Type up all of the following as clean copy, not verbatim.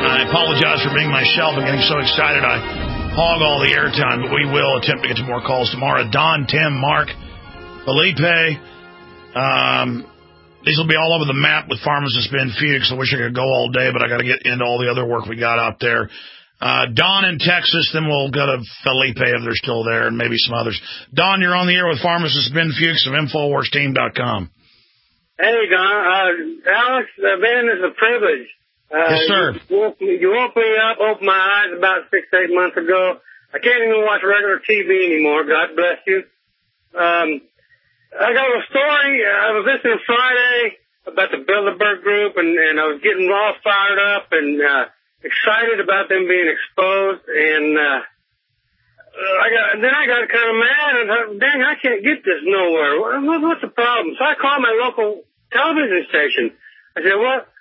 I apologize for being myself and getting so excited I hog all the airtime, but we will attempt to get to more calls tomorrow. Don, Tim, Mark, Felipe. These will be all over the map with Pharmacist Ben Fuchs. I wish I could go all day, but I got to get into all the other work we got out there. Don in Texas, then we'll go to Felipe if they're still there, and maybe some others. Don, you're on the air with Pharmacist Ben Fuchs of InfoWarsTeam.com. Hey, Don. Alex, Ben, it's a privilege. Yes, sir. You woke me up, opened my eyes about 6-8 months ago. I can't even watch regular TV anymore. God bless you. I got a story. I was listening Friday about the Bilderberg Group, and I was getting all fired up and excited about them being exposed. And then I got kind of mad and thought, dang, I can't get this nowhere. What's the problem? So I called my local television station. I said,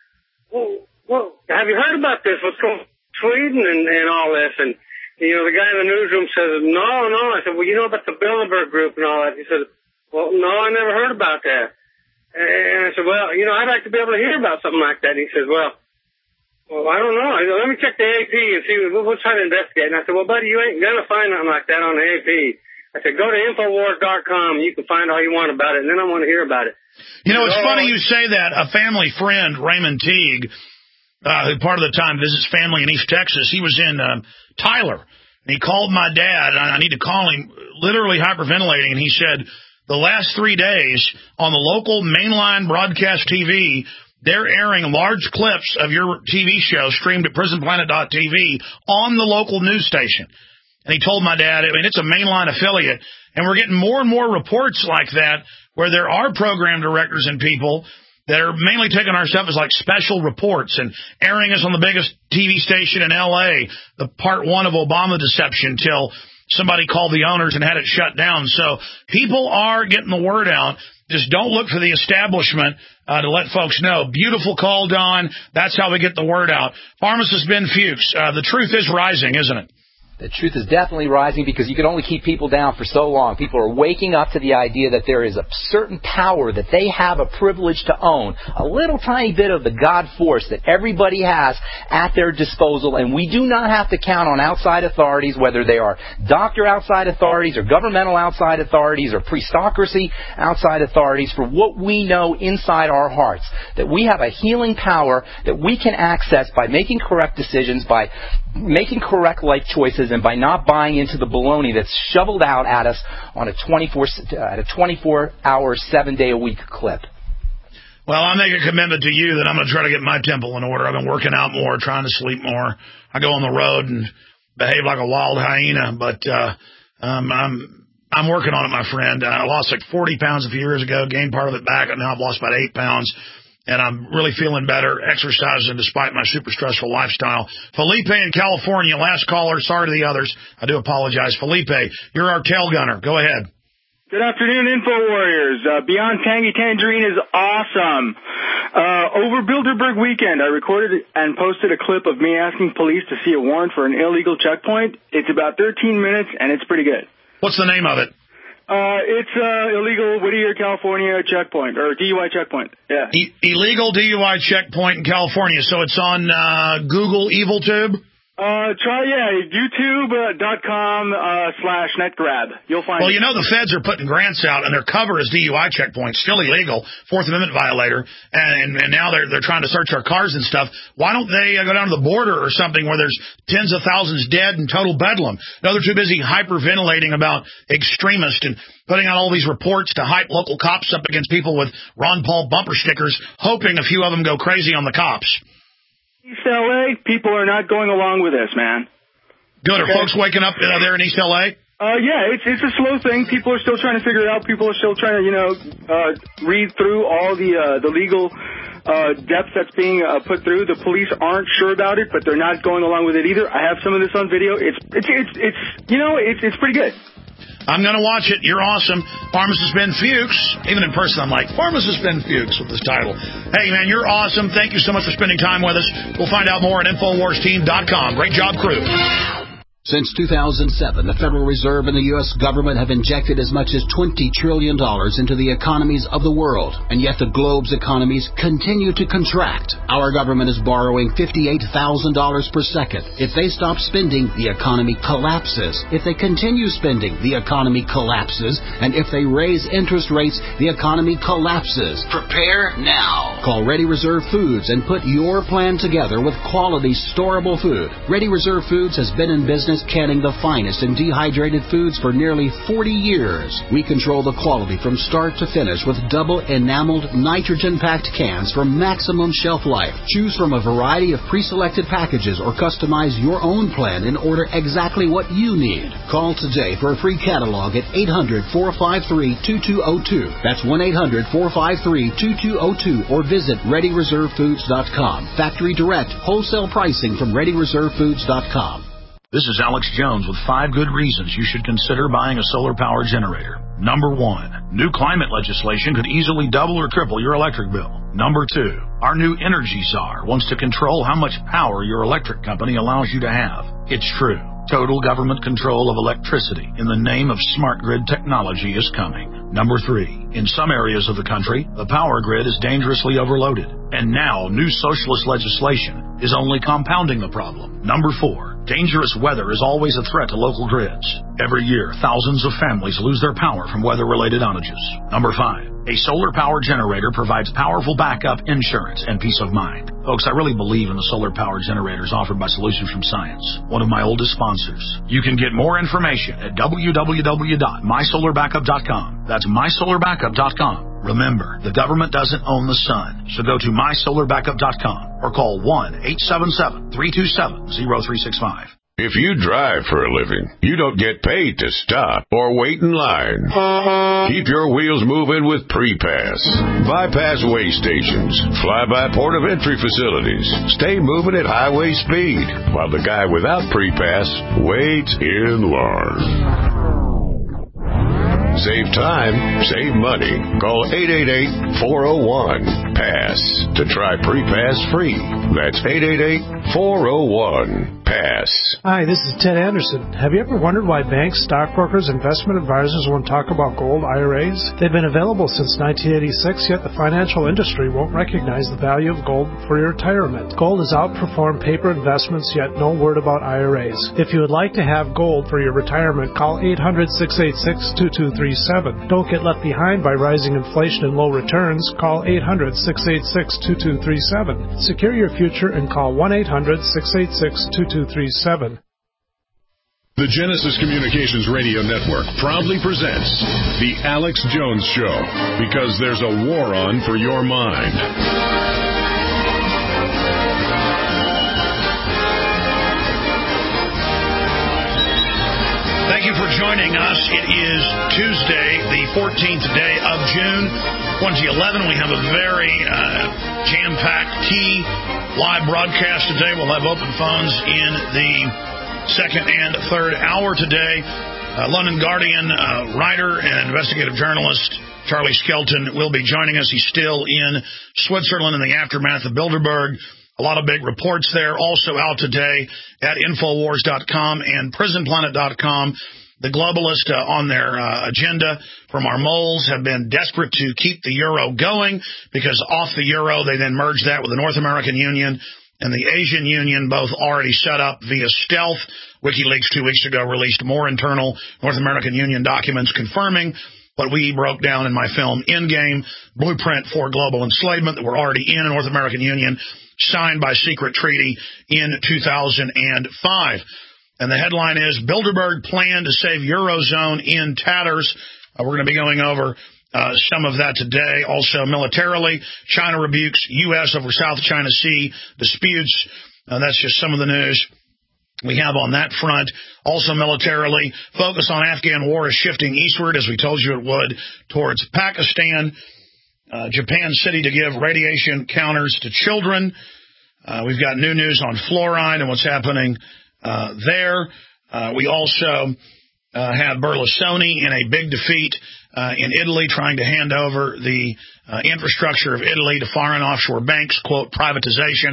well, have you heard about this? What's going on in Sweden and all this? And, you know, the guy in the newsroom says, no. I said, well, you know about the Bilderberg Group and all that? He said, well, no, I never heard about that. And I said, well, you know, I'd like to be able to hear about something like that. And he says, well, I don't know. I said, let me check the AP and see. We'll try to investigate. And I said, well, buddy, you ain't going to find nothing like that on the AP. I said, go to Infowars.com. You can find all you want about it, and then I want to hear about it. You know, it's funny you say that. A family friend, Raymond Teague, who part of the time visits family in East Texas, he was in Tyler. And he called my dad, and I need to call him, literally hyperventilating, and he said, the last 3 days on the local mainline broadcast TV, they're airing large clips of your TV show streamed at prisonplanet.tv on the local news station. And he told my dad, I mean, it's a mainline affiliate, and we're getting more and more reports like that where there are program directors and people that are mainly taking our stuff as like special reports and airing us on the biggest TV station in L.A., the part one of Obama deception till somebody called the owners and had it shut down. So people are getting the word out. Just don't look for the establishment to let folks know. Beautiful call, Don. That's how we get the word out. Pharmacist Ben Fuchs, the truth is rising, isn't it? The truth is definitely rising because you can only keep people down for so long. People are waking up to the idea that there is a certain power that they have a privilege to own, a little tiny bit of the God force that everybody has at their disposal, and we do not have to count on outside authorities, whether they are doctor outside authorities or governmental outside authorities or priestocracy outside authorities, for what we know inside our hearts, that we have a healing power that we can access by making correct decisions, by making correct life choices, and by not buying into the baloney that's shoveled out at us on a 24-hour, 7-day-a-week clip. Well, I make a commitment to you that I'm going to try to get my temple in order. I've been working out more, trying to sleep more. I go on the road and behave like a wild hyena, but I'm working on it, my friend. I lost like 40 pounds a few years ago, gained part of it back, and now I've lost about 8 pounds. And I'm really feeling better, exercising despite my super stressful lifestyle. Felipe in California, last caller. Sorry to the others. I do apologize. Felipe, you're our tail gunner. Go ahead. Good afternoon, Info Warriors. Beyond Tangy Tangerine is awesome. Over Bilderberg weekend, I recorded and posted a clip of me asking police to see a warrant for an illegal checkpoint. It's about 13 minutes, and it's pretty good. What's the name of it? It's illegal Whittier, California checkpoint, or DUI checkpoint. Yeah. Illegal DUI checkpoint in California. So it's on Google EvilTube? YouTube.com/netgrab. You'll find Well, you know, the feds are putting grants out, and their cover is DUI checkpoints, still illegal, Fourth Amendment violator, and now they're trying to search our cars and stuff. Why don't they go down to the border or something where there's tens of thousands dead and total bedlam? No, they're too busy hyperventilating about extremists and putting out all these reports to hype local cops up against people with Ron Paul bumper stickers, hoping a few of them go crazy on the cops. East LA, people are not going along with this, man. Good. Are folks waking up there in East LA? Yeah, it's a slow thing. People are still trying to figure it out. People are still trying to, read through all the legal depth that's being put through. The police aren't sure about it, but they're not going along with it either. I have some of this on video. It's pretty good. I'm going to watch it. You're awesome. Pharmacist Ben Fuchs. Even in person, I'm like, Pharmacist Ben Fuchs with this title. Hey, man, you're awesome. Thank you so much for spending time with us. We'll find out more at InfoWarsTeam.com. Great job, crew. Since 2007, the Federal Reserve and the U.S. government have injected as much as $20 trillion into the economies of the world, and yet the globe's economies continue to contract. Our government is borrowing $58,000 per second. If they stop spending, the economy collapses. If they continue spending, the economy collapses. And if they raise interest rates, the economy collapses. Prepare now. Call Ready Reserve Foods and put your plan together with quality, storable food. Ready Reserve Foods has been in business canning the finest in dehydrated foods for nearly 40 years. We control the quality from start to finish with double enameled, nitrogen-packed cans for maximum shelf life. Choose from a variety of pre-selected packages or customize your own plan and order exactly what you need. Call today for a free catalog at 800-453-2202. That's 1-800-453-2202 or visit ReadyReserveFoods.com. Factory direct, wholesale pricing from ReadyReserveFoods.com. This is Alex Jones with 5 good reasons you should consider buying a solar power generator. Number 1, new climate legislation could easily double or triple your electric bill. Number 2, our new energy czar wants to control how much power your electric company allows you to have. It's true. Total government control of electricity in the name of smart grid technology is coming. Number 3, in some areas of the country, the power grid is dangerously overloaded. And now, new socialist legislation is only compounding the problem. Number 4, dangerous weather is always a threat to local grids. Every year, thousands of families lose their power from weather-related outages. Number 5, a solar power generator provides powerful backup, insurance, and peace of mind. Folks, I really believe in the solar power generators offered by Solutions from Science, one of my oldest sponsors. You can get more information at www.mysolarbackup.com. That's mysolarbackup.com. Remember, the government doesn't own the sun, so go to mysolarbackup.com or call 1-877-327-0365. If you drive for a living, you don't get paid to stop or wait in line. Keep your wheels moving with Pre-Pass. Bypass way stations, fly-by port of entry facilities. Stay moving at highway speed while the guy without Pre-Pass waits in line. Save time, save money. Call 888-401-PASS to try Pre-Pass free. That's 888-401-PASS. Hi, this is Ted Anderson. Have you ever wondered why banks, stockbrokers, investment advisors won't talk about gold IRAs? They've been available since 1986, yet the financial industry won't recognize the value of gold for your retirement. Gold has outperformed paper investments, yet no word about IRAs. If you would like to have gold for your retirement, call 800-686-2237. Don't get left behind by rising inflation and low returns. Call 800-686-2237. Secure your future and call 1-800-686-2237. The Genesis Communications Radio Network proudly presents The Alex Jones Show, because there's a war on for your mind. Thank you for joining us. It is Tuesday, the 14th day of June, 2011. We have a very jam-packed key live broadcast today. We'll have open phones in the second and third hour today. London Guardian writer and investigative journalist Charlie Skelton will be joining us. He's still in Switzerland in the aftermath of Bilderberg. A lot of big reports there. Also out today at Infowars.com and PrisonPlanet.com. The globalists on their agenda from our moles have been desperate to keep the euro going, because off the euro they then merged that with the North American Union and the Asian Union, both already set up via stealth. WikiLeaks 2 weeks ago released more internal North American Union documents confirming what we broke down in my film Endgame, Blueprint for Global Enslavement, that we're already in a North American Union, signed by secret treaty in 2005. And the headline is, Bilderberg plan to save Eurozone in tatters. We're going to be going over some of that today. Also, militarily, China rebukes U.S. over South China Sea disputes. That's just some of the news we have on that front. Also, militarily, focus on Afghan war is shifting eastward, as we told you it would, towards Pakistan. Japan City to give radiation counters to children. We've got new news on fluoride and what's happening there. We also have Berlusconi in a big defeat in Italy, trying to hand over the infrastructure of Italy to foreign offshore banks, quote, privatization.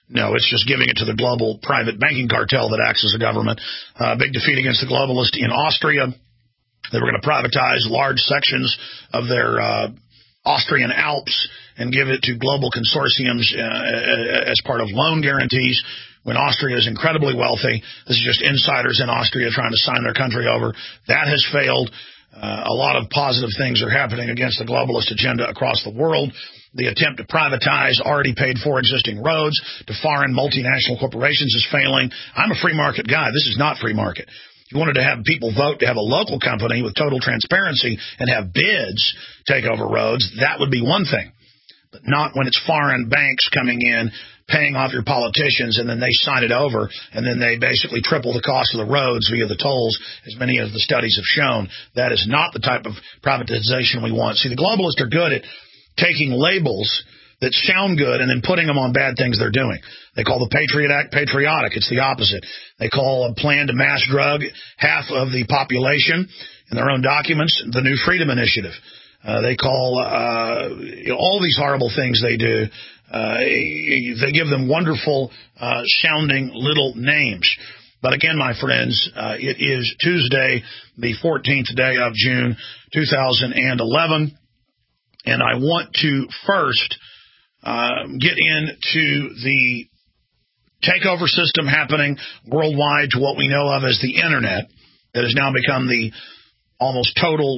No, it's just giving it to the global private banking cartel that acts as a government. Big defeat against the globalists in Austria. They were going to privatize large sections of their Austrian Alps and give it to global consortiums as part of loan guarantees when Austria is incredibly wealthy. This is just insiders in Austria trying to sign their country over. That has failed. A lot of positive things are happening against the globalist agenda across the world. The attempt to privatize already paid for existing roads to foreign multinational corporations is failing. I'm a free market guy. This is not free market. If you wanted to have people vote to have a local company with total transparency and have bids take over roads, that would be one thing. But not when it's foreign banks coming in, paying off your politicians, and then they sign it over, and then they basically triple the cost of the roads via the tolls, as many of the studies have shown. That is not the type of privatization we want. See, the globalists are good at taking labels that sound good and then putting them on bad things they're doing. They call the Patriot Act patriotic. It's the opposite. They call a plan to mass drug half of the population in their own documents the New Freedom Initiative. They call all these horrible things they do. They give them wonderful sounding little names. But again, my friends, it is Tuesday, the 14th day of June, 2011. And I want to first get into the takeover system happening worldwide to what we know of as the Internet that has now become the almost total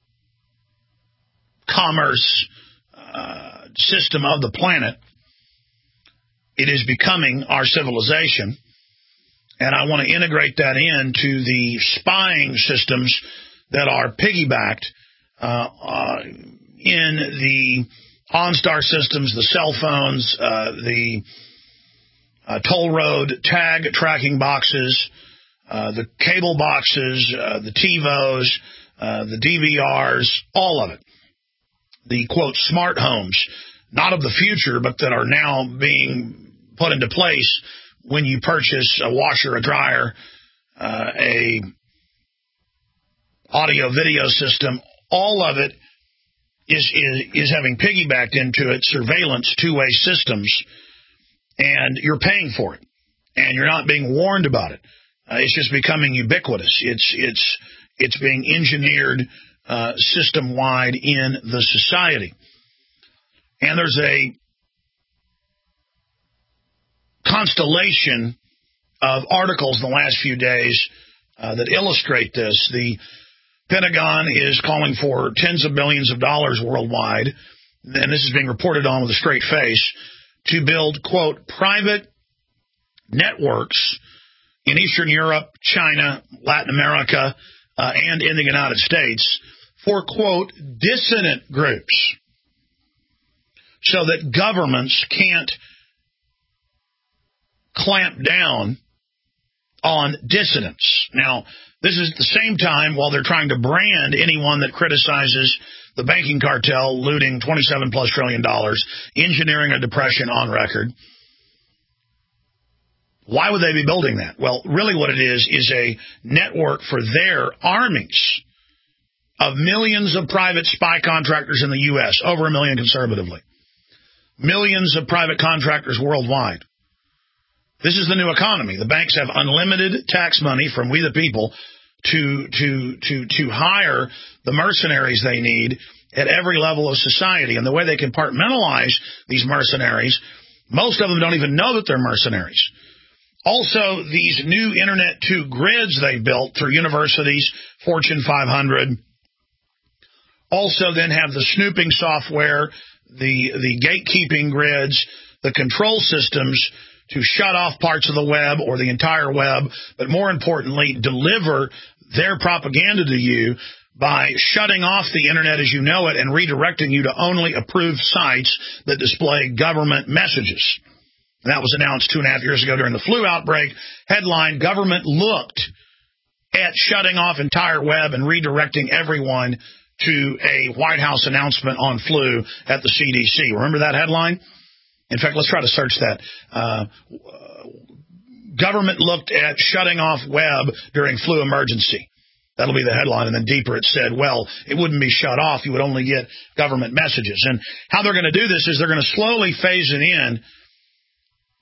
commerce system of the planet. It is becoming our civilization. And I want to integrate that into the spying systems that are piggybacked in the OnStar systems, the cell phones, the toll road tag tracking boxes, the cable boxes, the TiVos, the DVRs, all of it. The, quote, smart homes, not of the future, but that are now being put into place when you purchase a washer, a dryer, a audio-video system. All of it is having piggybacked into it surveillance two-way systems, and you're paying for it, and you're not being warned about it. It's just becoming ubiquitous. It's being engineered system-wide in the society. And there's a constellation of articles in the last few days that illustrate this. The Pentagon is calling for tens of billions of dollars worldwide, and this is being reported on with a straight face, to build, quote, private networks in Eastern Europe, China, Latin America, and in the United States for, quote, dissident groups, so that governments can't clamp down on dissidents. Now, this is at the same time while they're trying to brand anyone that criticizes the banking cartel looting $27+ trillion, engineering a depression on record. Why would they be building that? Well, really what it is a network for their armies of millions of private spy contractors in the U.S., over 1 million conservatively. Millions of private contractors worldwide. This is the new economy. The banks have unlimited tax money from we the people to hire the mercenaries they need at every level of society. And the way they compartmentalize these mercenaries, most of them don't even know that they're mercenaries. Also, these new Internet 2 grids they built through universities, Fortune 500, also then have the snooping software, the gatekeeping grids, the control systems to shut off parts of the web or the entire web, but more importantly, deliver their propaganda to you by shutting off the Internet as you know it and redirecting you to only approved sites that display government messages. That was announced 2.5 years ago during the flu outbreak. Headline, government looked at shutting off entire web and redirecting everyone to a White House announcement on flu at the CDC. Remember that headline? In fact, let's try to search that. Government looked at shutting off web during flu emergency. That'll be the headline. And then deeper it said, well, it wouldn't be shut off. You would only get government messages. And how they're going to do this is they're going to slowly phase it in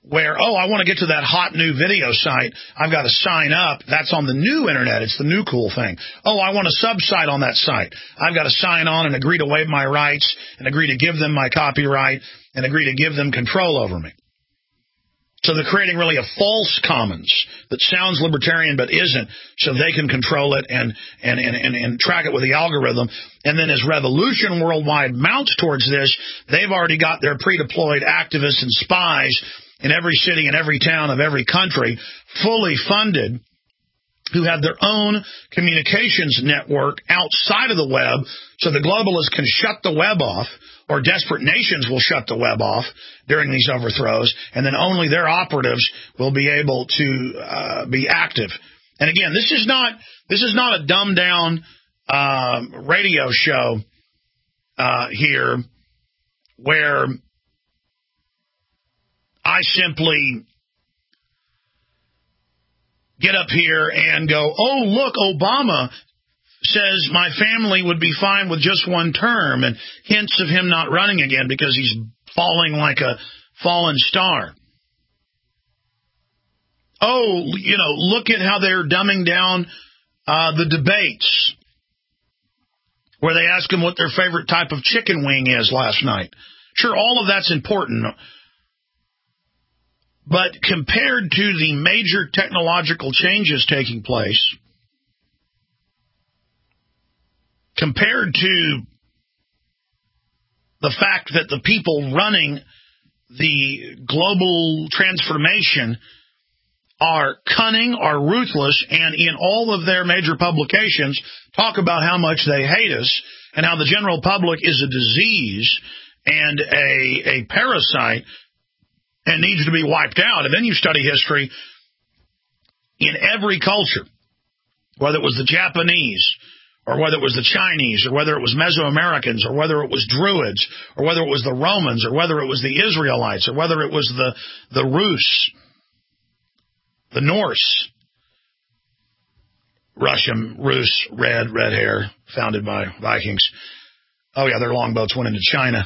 where, I want to get to that hot new video site. I've got to sign up. That's on the new internet. It's the new cool thing. I want a sub-site on that site. I've got to sign on and agree to waive my rights and agree to give them my copyright and agree to give them control over me. So they're creating really a false commons that sounds libertarian but isn't, so they can control it and track it with the algorithm. And then as revolution worldwide mounts towards this, they've already got their pre-deployed activists and spies in every city and every town of every country, fully funded, who have their own communications network outside of the web, so the globalists can shut the web off, or desperate nations will shut the web off during these overthrows, and then only their operatives will be able to be active. And again, this is not a dumbed down radio show here where I simply get up here and go, look, Obama says my family would be fine with just one term, and hints of him not running again because he's falling like a fallen star. Look at how they're dumbing down the debates, where they ask them what their favorite type of chicken wing is last night. Sure, all of that's important. But compared to the major technological changes taking place, compared to the fact that the people running the global transformation are cunning, are ruthless, and in all of their major publications talk about how much they hate us and how the general public is a disease and a parasite and needs to be wiped out. And then you study history in every culture, whether it was the Japanese, or whether it was the Chinese, or whether it was Mesoamericans, or whether it was Druids, or whether it was the Romans, or whether it was the Israelites, or whether it was the Rus, the Norse, Russian, Rus, red hair, founded by Vikings. Oh yeah, their longboats went into China.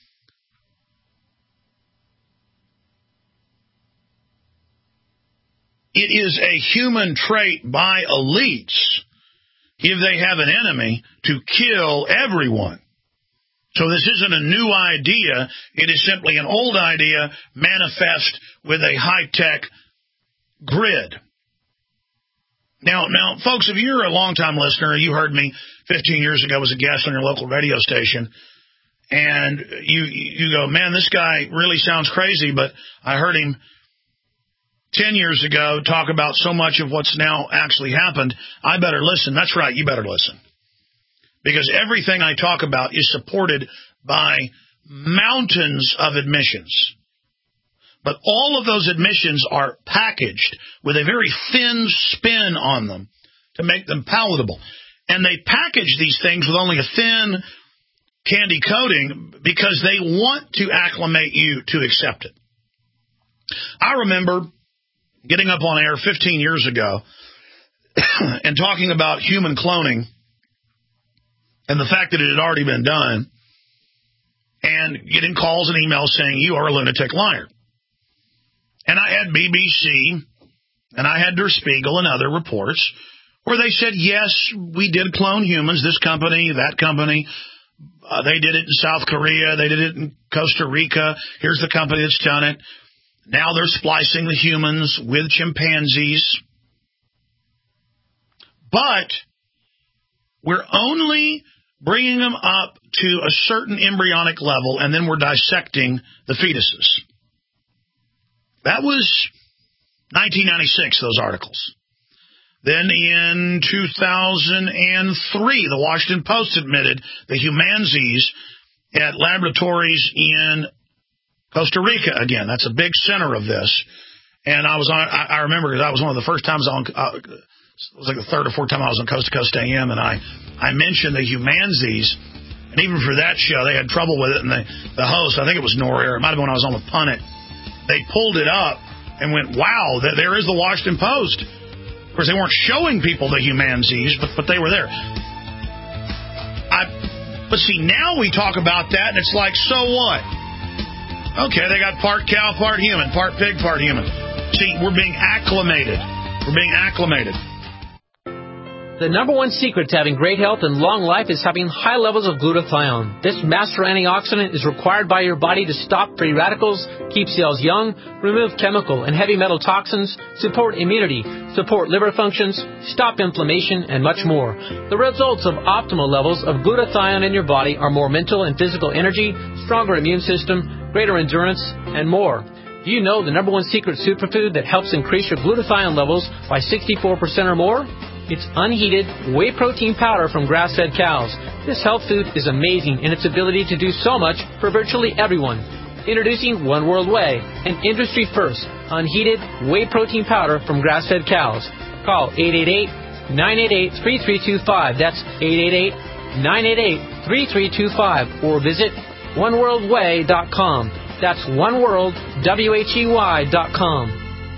It is a human trait by elites, if they have an enemy, to kill everyone. So this isn't a new idea. It is simply an old idea manifest with a high-tech grid. Now, folks, if you're a long-time listener, you heard me 15 years ago as a guest on your local radio station, and you go, man, this guy really sounds crazy, but I heard him 10 years ago talk about so much of what's now actually happened. I better listen. That's right, you better listen. Because everything I talk about is supported by mountains of admissions. But all of those admissions are packaged with a very thin spin on them to make them palatable. And they package these things with only a thin candy coating because they want to acclimate you to accept it. I remember getting up on air 15 years ago and talking about human cloning and the fact that it had already been done, and getting calls and emails saying, you are a lunatic liar. And I had BBC and I had Der Spiegel and other reports where they said, yes, we did clone humans, this company, that company. They did it in South Korea. They did it in Costa Rica. Here's the company that's done it. Now they're splicing the humans with chimpanzees. But we're only bringing them up to a certain embryonic level, and then we're dissecting the fetuses. That was 1996, those articles. Then in 2003, the Washington Post admitted the humanzees at laboratories in Costa Rica. Again, that's a big center of this. And I remember because I was one of the first times it was like the third or fourth time I was on Coast to Coast AM, and I mentioned the humanzees. And even for that show, they had trouble with it. And the host, I think it was Nor-Air, it might have been when I was on with Punnett, they pulled it up and went, wow, there is the Washington Post. Of course, they weren't showing people the humanzees, but they were there. But see, now we talk about that, and it's like, so what? Okay, they got part cow, part human, part pig, part human. See, we're being acclimated. We're being acclimated. The number one secret to having great health and long life is having high levels of glutathione. This master antioxidant is required by your body to stop free radicals, keep cells young, remove chemical and heavy metal toxins, support immunity, support liver functions, stop inflammation, and much more. The results of optimal levels of glutathione in your body are more mental and physical energy, stronger immune system, greater endurance, and more. Do you know the number one secret superfood that helps increase your glutathione levels by 64% or more? It's unheated whey protein powder from grass-fed cows. This health food is amazing in its ability to do so much for virtually everyone. Introducing One World Whey, an industry-first, unheated whey protein powder from grass-fed cows. Call 888-988-3325. That's 888-988-3325. Or visit oneworldwhey.com. That's oneworldwhey.com.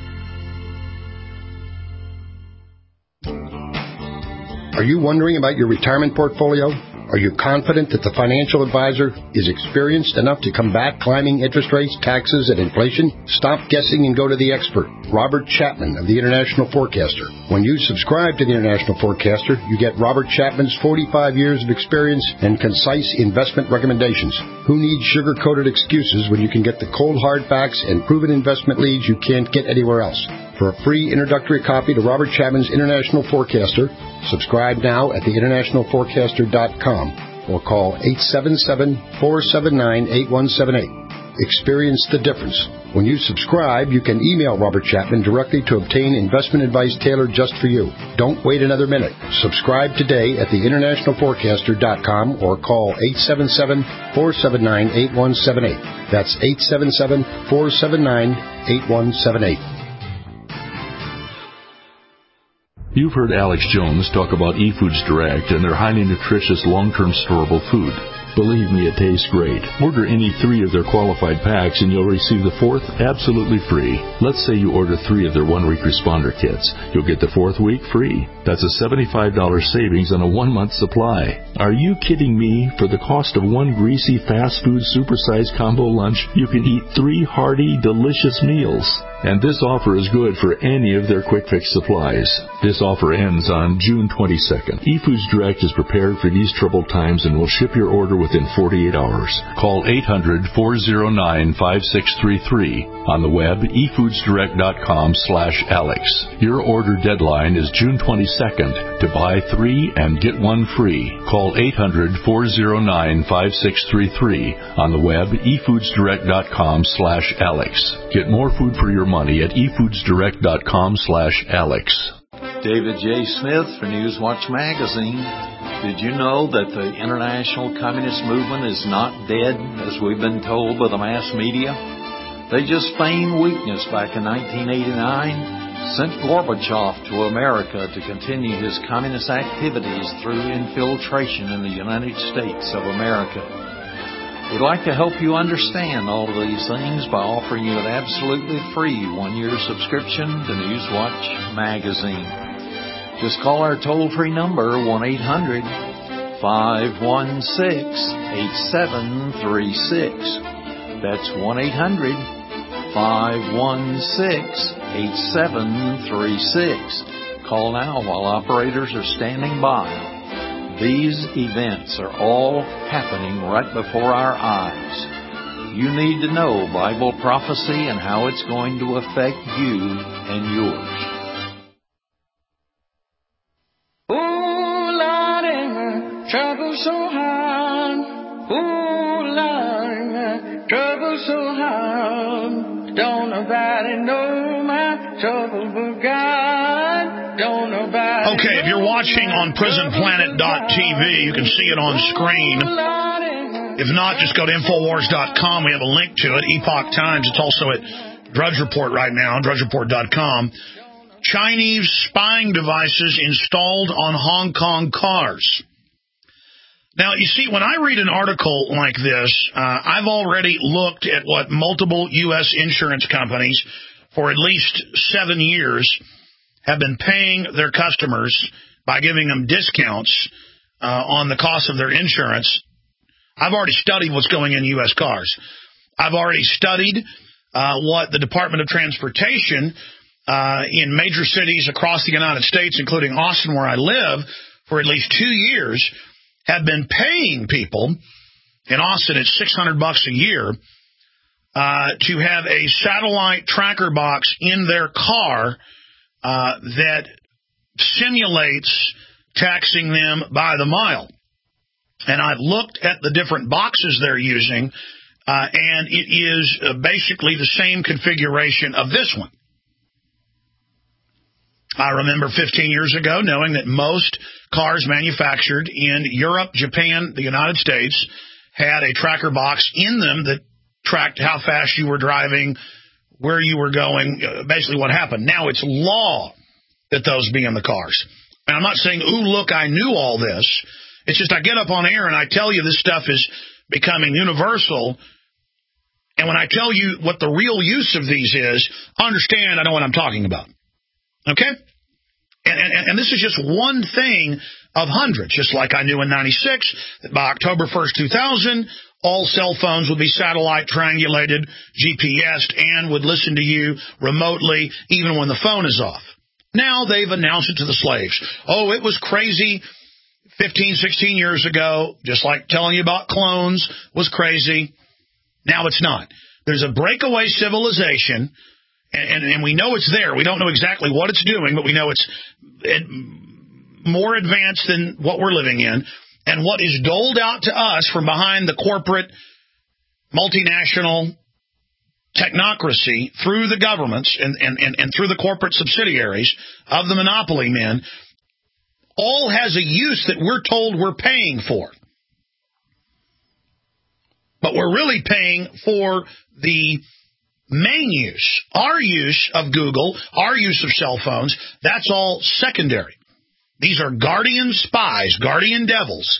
Are you wondering about your retirement portfolio? Are you confident that the financial advisor is experienced enough to combat climbing interest rates, taxes, and inflation? Stop guessing and go to the expert, Robert Chapman of the International Forecaster. When you subscribe to the International Forecaster, you get Robert Chapman's 45 years of experience and concise investment recommendations. Who needs sugar-coated excuses when you can get the cold hard facts and proven investment leads you can't get anywhere else? For a free introductory copy to Robert Chapman's International Forecaster, subscribe now at theInternationalForecaster.com or call 877-479-8178. Experience the difference. When you subscribe, you can email Robert Chapman directly to obtain investment advice tailored just for you. Don't wait another minute. Subscribe today at theInternationalForecaster.com or call 877-479-8178. That's 877-479-8178. You've heard Alex Jones talk about eFoods Direct and their highly nutritious long-term storable food. Believe me, it tastes great. Order any 3 of their qualified packs and you'll receive the 4th absolutely free. Let's say you order 3 of their 1-week responder kits. You'll get the 4th week free. That's a $75 savings on a 1-month supply. Are you kidding me? For the cost of 1 greasy fast food supersized combo lunch, you can eat 3 hearty, delicious meals. And this offer is good for any of their quick fix supplies. This offer ends on June 22nd. eFoods Direct is prepared for these troubled times and will ship your order within 48 hours. Call 800-409-5633. On the web, efoodsdirect.com/Alex. Your order deadline is June 22nd. To buy 3 and get 1 free, call 800-409-5633. On the web, efoodsdirect.com/Alex. Get more food for your money at efoodsdirect.com/Alex. David J. Smith for Newswatch Magazine. Did you know that the international communist movement is not dead, as we've been told by the mass media? They just feigned weakness back in 1989, sent Gorbachev to America to continue his communist activities through infiltration in the United States of America. We'd like to help you understand all of these things by offering you an absolutely free 1-year subscription to Newswatch Magazine. Just call our toll-free number, 1-800-516-8736. That's 1-800-516-8736. Call now while operators are standing by. These events are all happening right before our eyes. You need to know Bible prophecy and how it's going to affect you and yours. Ooh, Lordy, trouble so hard. Ooh, Lordy, trouble so hard. Don't nobody know my trouble but God. Don't nobody. Okay, if you're watching on prisonplanet.tv, you can see it on screen. If not, just go to Infowars.com. We have a link to it. Epoch Times. It's also at Drudge Report right now, drudgereport.com. Chinese spying devices installed on Hong Kong cars. Now, you see, when I read an article like this, I've already looked at what multiple U.S. insurance companies for at least 7 years have been paying their customers by giving them discounts on the cost of their insurance. I've already studied what's going in U.S. cars. I've already studied what the Department of Transportation in major cities across the United States, including Austin, where I live, for at least 2 years, have been paying people. In Austin, it's $600 a year to have a satellite tracker box in their car that simulates taxing them by the mile. And I've looked at the different boxes they're using, and it is basically the same configuration of this one. I remember 15 years ago knowing that most cars manufactured in Europe, Japan, the United States had a tracker box in them that tracked how fast you were driving, where you were going, basically what happened. Now it's law that those be in the cars. And I'm not saying, ooh, look, I knew all this. It's just I get up on air and I tell you this stuff is becoming universal. And when I tell you what the real use of these is, understand I know what I'm talking about. Okay? And this is just one thing of hundreds, just like I knew in 96 that by October 1st, 2000, all cell phones would be satellite triangulated, GPSed, and would listen to you remotely even when the phone is off. Now they've announced it to the slaves. Oh, it was crazy 15, 16 years ago, just like telling you about clones was crazy. Now it's not. There's a breakaway civilization, and we know it's there. We don't know exactly what it's doing, but we know it's more advanced than what we're living in. And what is doled out to us from behind the corporate, multinational technocracy through the governments and through the corporate subsidiaries of the monopoly men, all has a use that we're told we're paying for. But we're really paying for the main use, our use of Google, our use of cell phones. That's all secondary. These are guardian spies, guardian devils.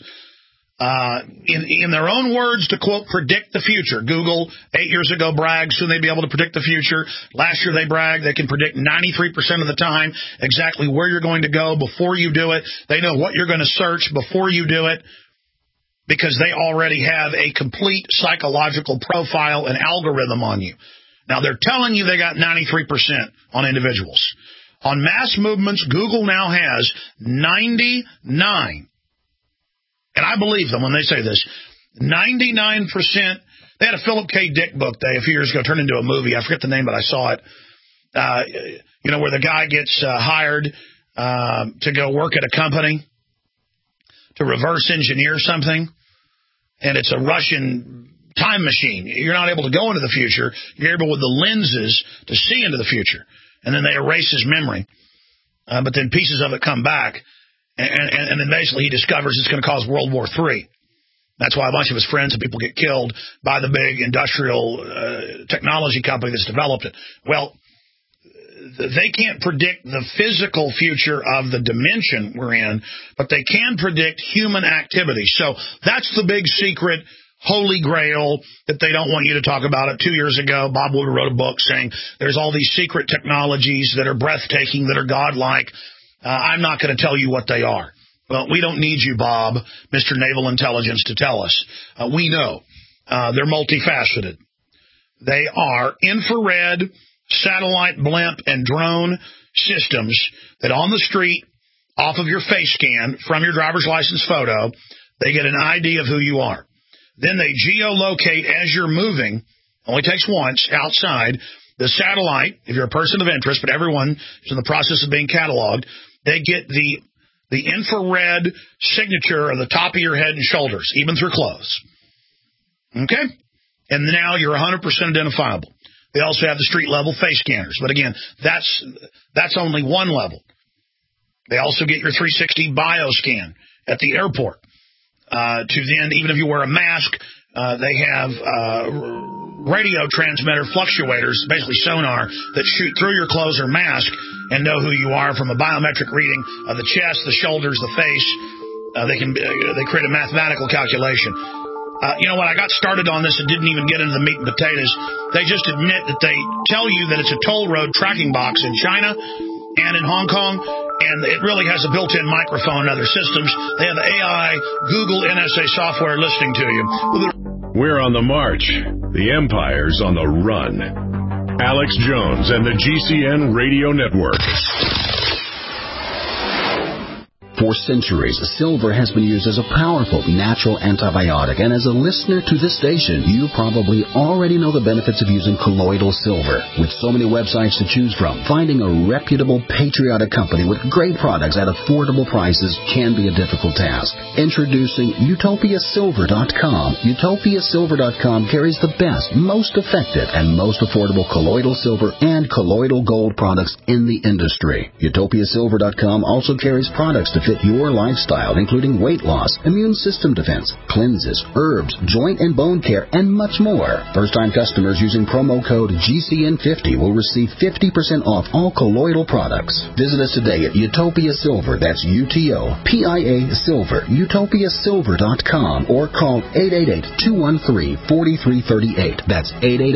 In their own words, to quote, predict the future. Google 8 years ago bragged soon they'd be able to predict the future. Last year they bragged they can predict 93% of the time exactly where you're going to go before you do it. They know what you're going to search before you do it because they already have a complete psychological profile and algorithm on you. Now, they're telling you they got 93% on individuals. On mass movements, Google now has 99. And I believe them when they say this. 99%. They had a Philip K. Dick book a few years ago turned into a movie. I forget the name, but I saw it. Where the guy gets hired to go work at a company to reverse engineer something. And it's a Russian time machine. You're not able to go into the future. You're able with the lenses to see into the future. And then they erase his memory. But then pieces of it come back. And then basically he discovers it's going to cause World War III. That's why a bunch of his friends and people get killed by the big industrial technology company that's developed it. Well, they can't predict the physical future of the dimension we're in, but they can predict human activity. So that's the big secret holy grail that they don't want you to talk about it. 2 years ago, Bob Woodward wrote a book saying there's all these secret technologies that are breathtaking, that are godlike. I'm not going to tell you what they are. Well, we don't need you, Bob, Mr. Naval Intelligence, to tell us. We know. They're multifaceted. They are infrared, satellite, blimp, and drone systems that on the street, off of your face scan, from your driver's license photo, they get an ID of who you are. Then they geolocate as you're moving, only takes once, outside. The satellite, if you're a person of interest, but everyone is in the process of being cataloged, they get the infrared signature of the top of your head and shoulders, even through clothes. Okay? And now you're 100% identifiable. They also have the street-level face scanners. But again, that's only one level. They also get your 360 bioscan at the airport. To then, even if you wear a mask, they have radio transmitter fluctuators, basically sonar, that shoot through your clothes or mask and know who you are from a biometric reading of the chest, the shoulders, the face. They create a mathematical calculation. When I got started on this and didn't even get into the meat and potatoes, they just admit that they tell you that it's a toll road tracking box in China and in Hong Kong, and it really has a built-in microphone and other systems. They have AI, Google, NSA software listening to you. We're on the march. The empire's on the run. Alex Jones and the GCN Radio Network. For centuries, silver has been used as a powerful natural antibiotic, and as a listener to this station, you probably already know the benefits of using colloidal silver. With so many websites to choose from, finding a reputable, patriotic company with great products at affordable prices can be a difficult task. Introducing UtopiaSilver.com. UtopiaSilver.com carries the best, most effective, and most affordable colloidal silver and colloidal gold products in the industry. UtopiaSilver.com also carries products to fit your lifestyle, including weight loss, immune system defense, cleanses, herbs, joint and bone care, and much more. First-time customers using promo code GCN50 will receive 50% off all colloidal products. Visit us today at Utopia Silver, that's UTOPIA Silver, UtopiaSilver.com, or call 888-213-4338. That's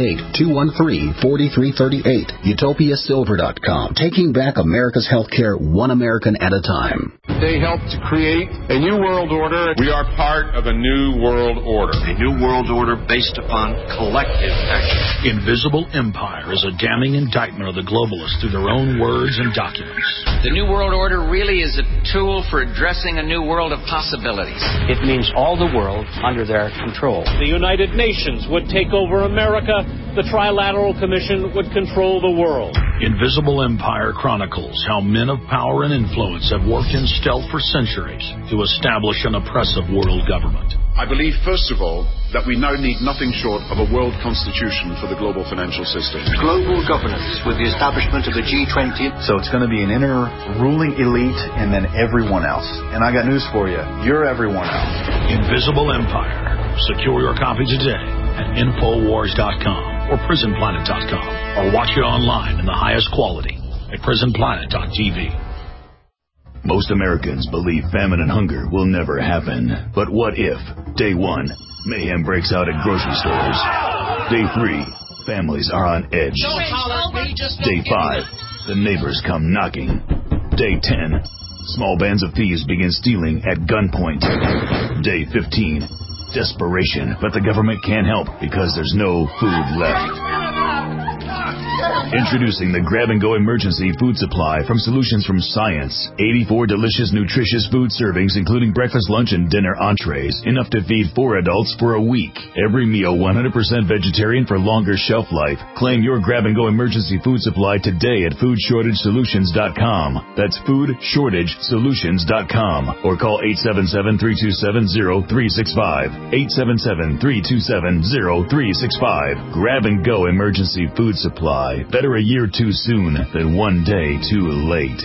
888-213-4338. UtopiaSilver.com, taking back America's healthcare one American at a time. They helped to create a new world order. We are part of a new world order. A new world order based upon collective action. Invisible Empire is a damning indictment of the globalists through their own words and documents. The new world order really is a tool for addressing a new world of possibilities. It means all the world under their control. The United Nations would take over America. The Trilateral Commission would control the world. Invisible Empire chronicles how men of power and influence have worked in stealth for centuries to establish an oppressive world government. I believe, first of all, that we now need nothing short of a world constitution for the global financial system. Global governance with the establishment of the G20. So it's going to be an inner ruling elite and then everyone else. And I got news for you. You're everyone else. Invisible Empire. Secure your copy today at Infowars.com or PrisonPlanet.com, or watch it online in the highest quality at PrisonPlanet.tv. Most Americans believe famine and hunger will never happen. But what if, day 1, mayhem breaks out at grocery stores? Day 3, families are on edge. Day 5, the neighbors come knocking. Day 10, small bands of thieves begin stealing at gunpoint. Day 15, desperation, but the government can't help because there's no food left. Introducing the Grab-and-Go Emergency Food Supply from Solutions from Science. 84 delicious, nutritious food servings, including breakfast, lunch, and dinner entrees. Enough to feed 4 adults for a week. Every meal 100% vegetarian for longer shelf life. Claim your Grab-and-Go Emergency Food Supply today at FoodShortageSolutions.com. That's FoodShortageSolutions.com. Or call 877-327-0365. 877-327-0365. Grab-and-Go Emergency Food Supply. Better a year too soon than one day too late.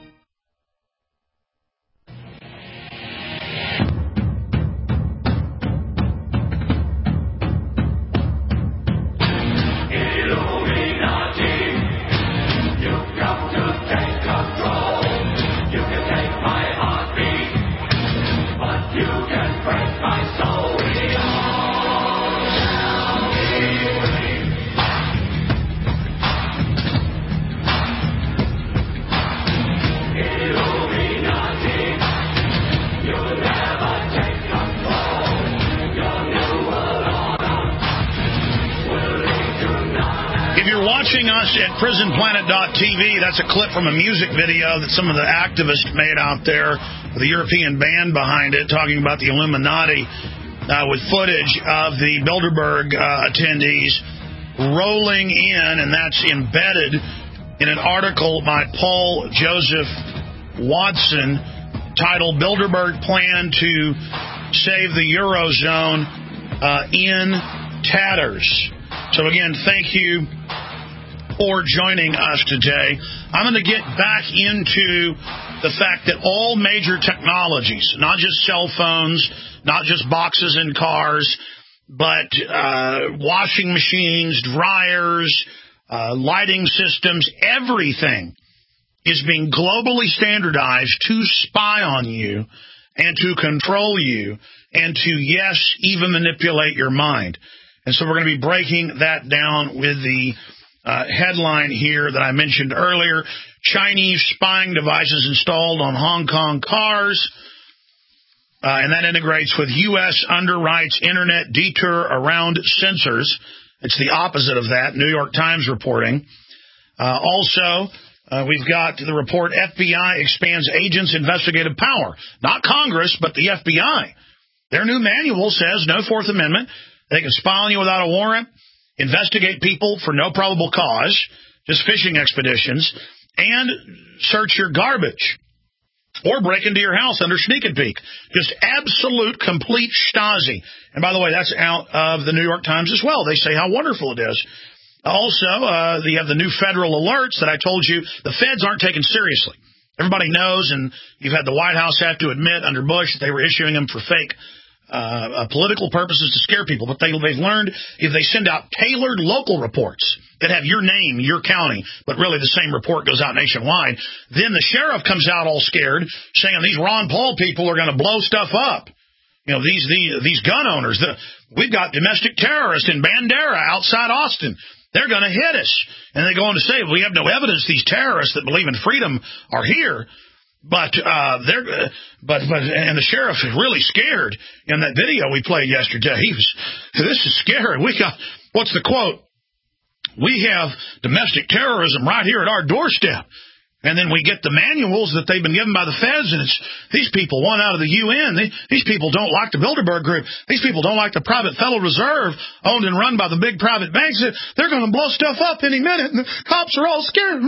Watching us at PrisonPlanet.tv, that's a clip from a music video that some of the activists made out there with a European band behind it talking about the Illuminati with footage of the Bilderberg attendees rolling in, and that's embedded in an article by Paul Joseph Watson titled Bilderberg Plan to Save the Eurozone in Tatters. So again, thank you for joining us today. I'm going to get back into the fact that all major technologies, not just cell phones, not just boxes in cars, but washing machines, dryers, lighting systems, everything is being globally standardized to spy on you and to control you and to, yes, even manipulate your mind. And so we're going to be breaking that down with the headline here that I mentioned earlier. Chinese spying devices installed on Hong Kong cars. and that integrates with U.S. underwrites Internet detour around censors. It's the opposite of that, New York Times reporting. Also, we've got the report, FBI expands agents' investigative power. Not Congress, but the FBI. Their new manual says no Fourth Amendment. They can spy on you without a warrant, investigate people for no probable cause, just fishing expeditions, and search your garbage or break into your house under sneak and peek. Just absolute, complete Stasi. And by the way, that's out of the New York Times as well. They say how wonderful it is. Also, you have the new federal alerts that I told you the feds aren't taken seriously. Everybody knows, and you've had the White House have to admit under Bush that they were issuing them for fake political purposes to scare people. But they've learned if they send out tailored local reports that have your name, your county, but really the same report goes out nationwide, then the sheriff comes out all scared saying these Ron Paul people are going to blow stuff up. You know, these gun owners, we've got domestic terrorists in Bandera outside Austin. They're going to hit us. And they go on to say, we have no evidence these terrorists that believe in freedom are here. But and the sheriff is really scared in that video we played yesterday. This is scary. What's the quote? We have domestic terrorism right here at our doorstep. And then we get the manuals that they've been given by the feds, and it's these people want out of the UN. These people don't like the Bilderberg Group. These people don't like the private Federal Reserve owned and run by the big private banks. They're going to blow stuff up any minute, and the cops are all scared.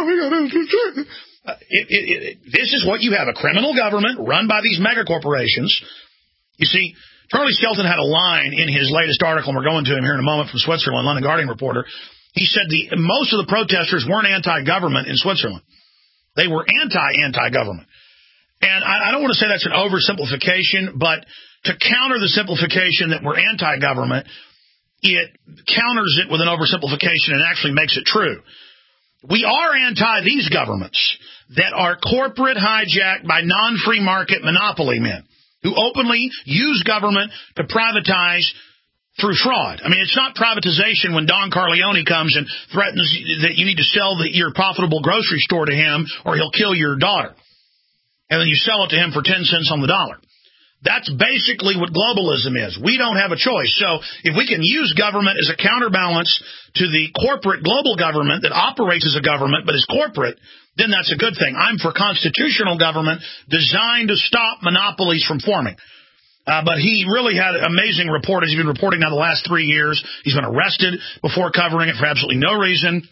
This is what you have, a criminal government run by these mega corporations. You see, Charlie Skelton had a line in his latest article, and we're going to him here in a moment from Switzerland, London Guardian reporter. He said most of the protesters weren't anti-government in Switzerland. They were anti-government. And I don't want to say that's an oversimplification, but to counter the simplification that we're anti-government, it counters it with an oversimplification and actually makes it true. We are anti these governments that are corporate hijacked by non-free market monopoly men who openly use government to privatize through fraud. I mean, it's not privatization when Don Corleone comes and threatens that you need to sell your profitable grocery store to him or he'll kill your daughter. And then you sell it to him for 10 cents on the dollar. That's basically what globalism is. We don't have a choice. So if we can use government as a counterbalance to the corporate global government that operates as a government but is corporate, then that's a good thing. I'm for constitutional government designed to stop monopolies from forming. But he really had amazing reporting. He's been reporting now the last 3 years. He's been arrested before covering it for absolutely no reason.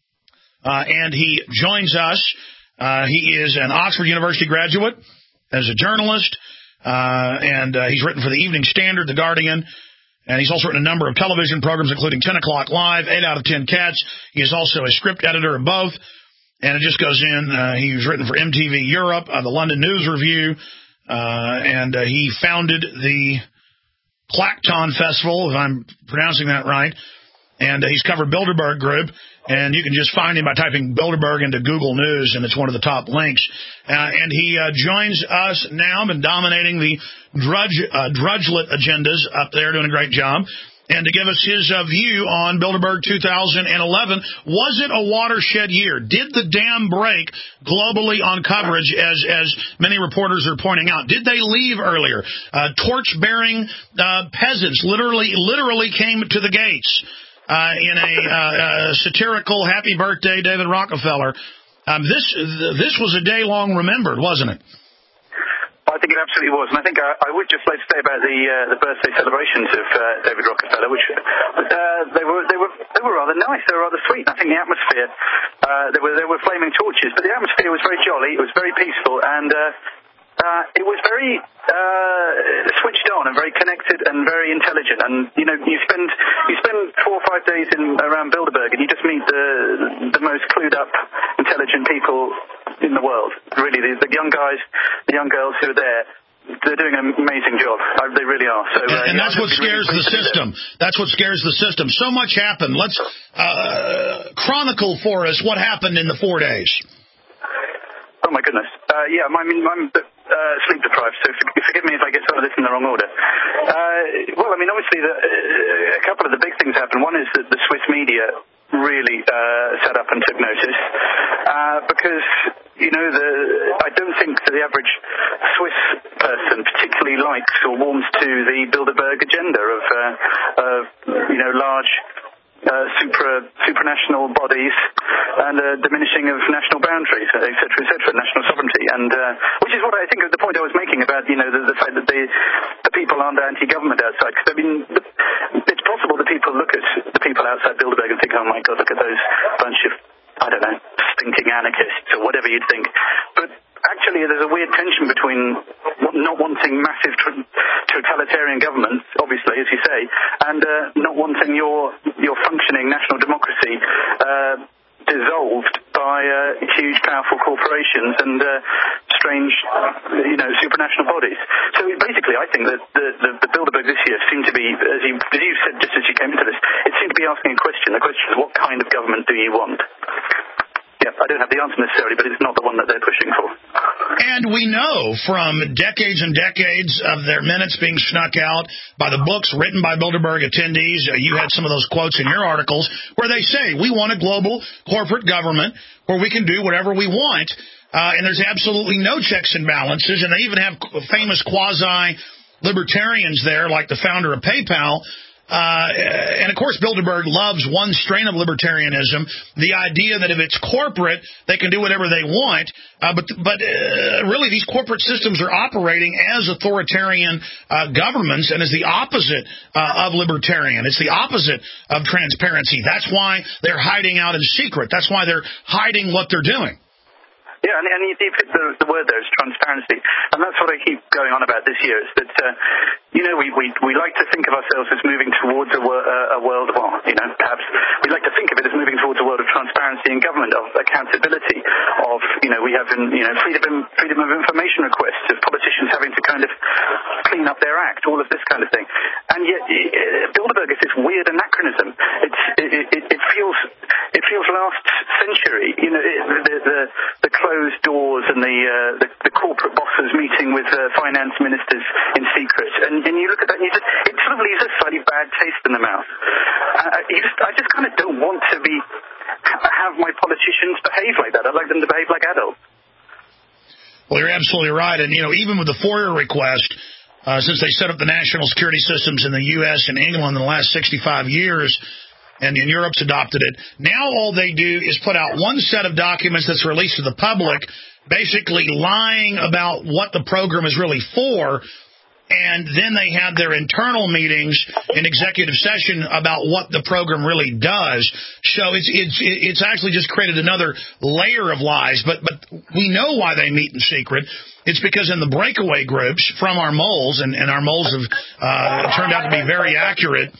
And he joins us. He is an Oxford University graduate as a journalist. And he's written for the Evening Standard, The Guardian. And he's also written a number of television programs, including 10 O'Clock Live, 8 out of 10 Cats. He is also a script editor of both. And it just goes in. He's written for MTV Europe, the London News Review. And he founded the Clacton Festival, if I'm pronouncing that right. And he's covered Bilderberg Group. And you can just find him by typing Bilderberg into Google News, and it's one of the top links. And he joins us now, been dominating the drudgelet agendas up there, doing a great job. And to give us his view on Bilderberg 2011, was it a watershed year? Did the dam break globally on coverage, as many reporters are pointing out? Did they leave earlier? Torch-bearing peasants literally came to the gates in a satirical "Happy Birthday, David Rockefeller." This was a day long remembered, wasn't it? I think it absolutely was, and I think I would just like to say about the birthday celebrations of David Rockefeller, which they were rather nice, they were rather sweet. I think the atmosphere, there were flaming torches, but the atmosphere was very jolly, it was very peaceful, and it was very switched on and very connected and very intelligent. And you know, you spend 4 or 5 days around Bilderberg, and you just meet the most clued up, intelligent people in the world. Really, the young guys, the young girls who are there, they're doing an amazing job. They really are. So, and that's what scares the system. That's what scares the system. So much happened. Let's chronicle for us what happened in the 4 days. Oh my goodness. Yeah, I'm sleep deprived, so forgive me if I get some of this in the wrong order. Well, I mean, obviously, a couple of the big things happened. One is that the Swiss media really sat up and took notice because, you know, I don't think that the average Swiss person particularly actually likes or warms to the Bilderberg agenda of large supranational bodies and diminishing of national boundaries, etc., national sovereignty, and which is what I think is the point I was making about the fact that the people aren't anti-government outside. Because I mean, it's possible that people look at the people outside Bilderberg and think, oh my God, look at those bunch of, I don't know, stinking anarchists or whatever you'd think, but actually there's a weird tension between not wanting massive totalitarian governments, obviously, as you say, and not wanting your functioning national democracy dissolved by huge, powerful corporations and strange, supranational bodies. So basically, I think that the Bilderberg this year seemed to be, as you said just as you came into this, it seemed to be asking a question. The question is, what kind of government do you want? Yeah, I don't have the answer necessarily, but it's not the one that they're pushing for. And we know from decades and decades of their minutes being snuck out by the books written by Bilderberg attendees, you had some of those quotes in your articles, where they say, we want a global corporate government where we can do whatever we want, and there's absolutely no checks and balances, and they even have famous quasi-libertarians there, like the founder of PayPal. And of course, Bilderberg loves one strain of libertarianism, the idea that if it's corporate, they can do whatever they want. But really, these corporate systems are operating as authoritarian governments, and is the opposite of libertarian. It's the opposite of transparency. That's why they're hiding out in secret. That's why they're hiding what they're doing. Yeah, and you hit the word there is transparency, and that's what I keep going on about this year. Is that we like to think of ourselves as moving towards a world of, perhaps we like to think of it as moving towards a world of transparency in government, of accountability, of we have freedom of information requests, of politicians having to kind of clean up their act, all of this kind of thing, and yet Bilderberg is this weird anachronism. It feels last century. The closed doors and the corporate bosses meeting with finance ministers in secret, and you look at that and it sort of leaves a slightly bad taste in the mouth. I just kind of don't want to have my politicians behave like that. I'd like them to behave like adults. Well, you're absolutely right, and even with the FOIA request, since they set up the national security systems in the U.S. and England in the last 65 years, and Europe's adopted it, now all they do is put out one set of documents that's released to the public, basically lying about what the program is really for, and then they have their internal meetings in executive session about what the program really does. So it's actually just created another layer of lies, but we know why they meet in secret. It's because in the breakaway groups from our moles, and our moles have turned out to be very accurate,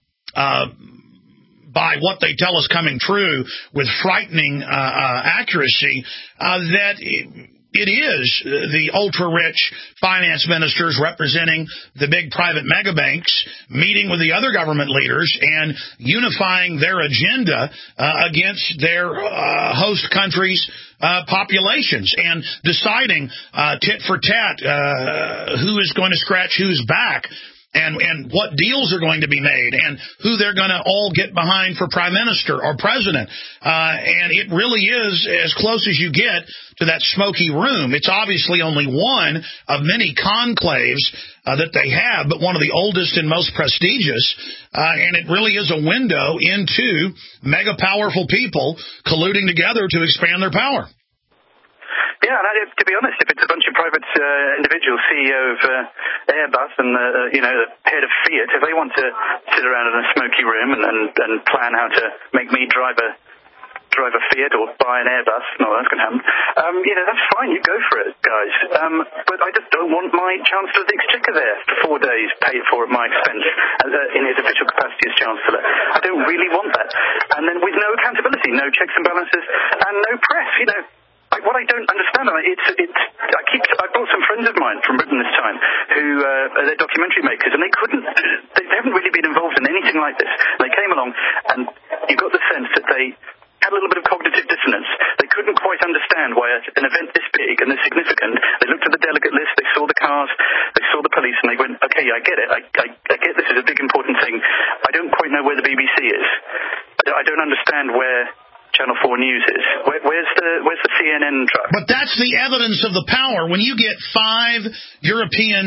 by what they tell us coming true with frightening accuracy, that it is the ultra-rich finance ministers representing the big private mega banks meeting with the other government leaders and unifying their agenda against their host countries' populations, and deciding tit for tat who is going to scratch whose back, and what deals are going to be made, and who they're going to all get behind for prime minister or president. And it really is as close as you get to that smoky room. It's obviously only one of many conclaves that they have, but one of the oldest and most prestigious. And it really is a window into mega powerful people colluding together to expand their power. Yeah, and to be honest, if it's a bunch of private individuals, CEO of Airbus and the head of Fiat, if they want to sit around in a smoky room and plan how to make me drive a Fiat or buy an Airbus, no, that's going to happen. That's fine. You go for it, guys. But I just don't want my Chancellor of the Exchequer there for 4 days, paid for at my expense in his official capacity as Chancellor. I don't really want that. And then with no accountability, no checks and balances, and no press. What I don't understand, I brought some friends of mine from Britain this time who are documentary makers, and they haven't really been involved in anything like this. They came along, and you got the sense that they had a little bit of cognitive dissonance. They couldn't quite understand why an event this big and this significant, they looked at the delegate list, they saw the cars, they saw the police, and they went, okay, I get it. I get this is a big important thing. I don't quite know where the BBC is. I don't understand where Channel 4 News is. Where's the CNN truck? But that's the evidence of the power. When you get 5 European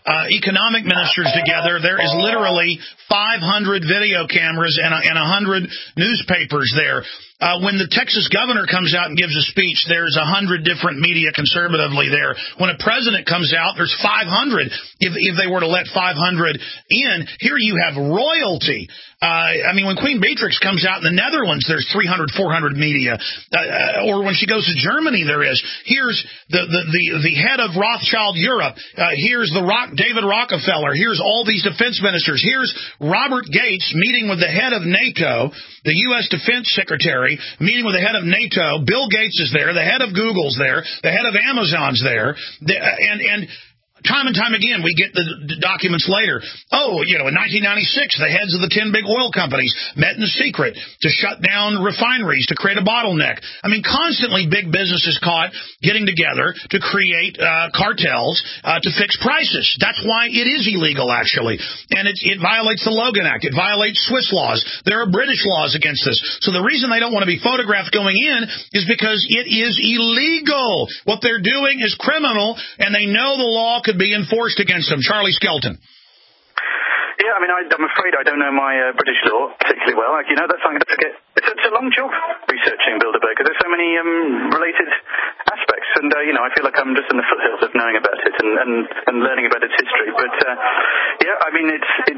economic ministers together. There is literally 500 video cameras and 100 newspapers there. When the Texas governor comes out and gives a speech, there's 100 different media conservatively there. When a president comes out, there's 500. If they were to let 500 in, here you have royalty. When Queen Beatrix comes out in the Netherlands, there's 300, 400 media. Or when she goes to Germany, there is. Here's the head of Rothschild Europe. Here's David Rockefeller. Here's all these defense ministers. Here's Robert Gates meeting with the head of NATO, the U.S. Defense Secretary, meeting with the head of NATO. Bill Gates is there. The head of Google's there. The head of Amazon's there. And time and time again, we get the documents later. In 1996, the heads of the 10 big oil companies met in secret to shut down refineries, to create a bottleneck. Constantly big business is caught getting together to create cartels to fix prices. That's why it is illegal, actually. And it violates the Logan Act. It violates Swiss laws. There are British laws against this. So the reason they don't want to be photographed going in is because it is illegal. What they're doing is criminal, and they know the law could be enforced against them. Charlie Skelton. Yeah, I'm afraid I don't know my British law particularly well. That's I'm going to forget. It's a long job researching Bilderberg because there's so many related aspects, and I feel like I'm just in the foothills of knowing about it and learning about its history. But I'm